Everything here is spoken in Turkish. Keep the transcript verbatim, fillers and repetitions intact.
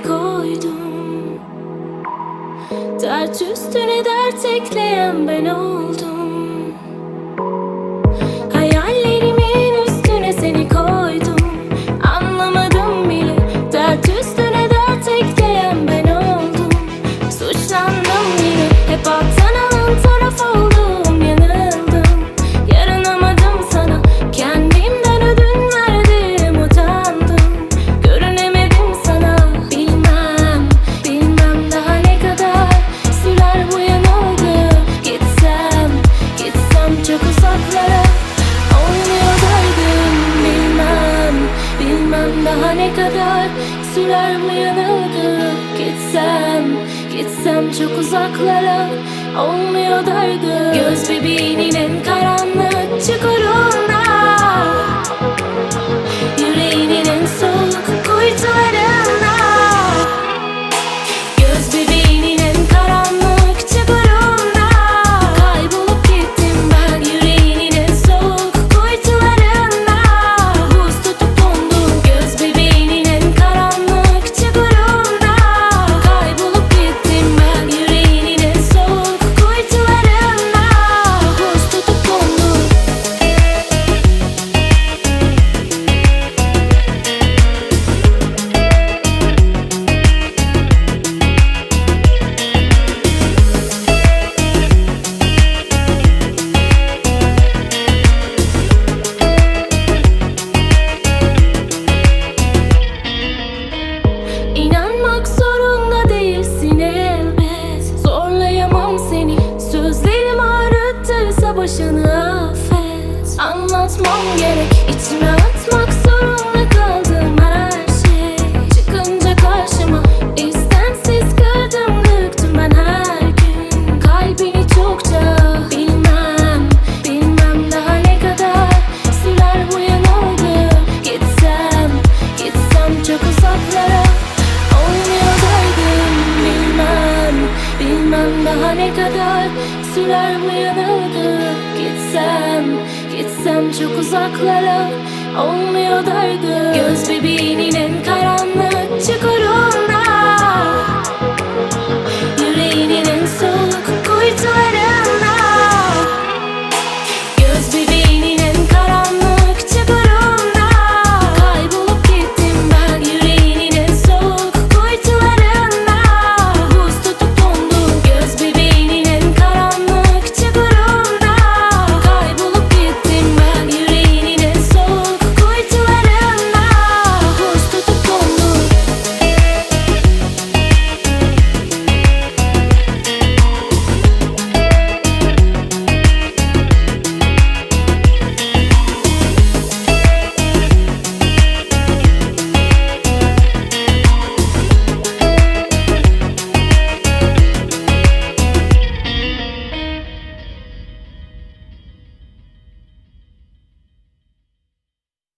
seni koydum. Dert üstüne dert ekleyen ben oldum. Hayallerimin üstüne seni koydum. Anlamadım bile, dert üstüne dert ekleyen ben oldum. Suçlandım yine, hep alttan alan taraf oldum. Yanıldım, yaranamadım sana. Kendimden ödün verdim, utandım. Görünemedim sana. Bilmem, bilmem daha ne kadar sürer bu yanılgı. Gitsem, gitsem çok uzaklara, olmuyor dargın. Bilmem, bilmem daha ne kadar sürer bu yanılgı. Gitsem, gitsem çok uzaklara, olmuyor dargın. Göz bebeğinin en karanlık çukurunda, yüreğinin en soğuk kuytularında. Göz bebeğinin en karanlık çukurunda, kaybolup gittim ben yüreğinin en soğuk kuytularında. Buz tutup dondum göz bebeğinin en karanlık çukurunda, kaybolup gittim ben yüreğinin en soğuk kuytularında. Buz tutup dondum. İnanmak zorunda değilsin elbet. Zorlayamam seni, sözlerim ağrıttıysa başını affet. Anlatmam gerek, içime atmak zorunda kaldım her şey. Çıkınca karşıma istemsiz kırdım döktüm ben her gün. Kalbini çokça, bilmem, bilmem daha ne kadar sürer bu yanılgı. Gitsem, gitsem çok uzaklara, olmuyor dargın. Bilmem, bilmem daha ne kadar sürer bu yanılgı. Gitsem, gitsem çok uzaklara, olmuyor dargın.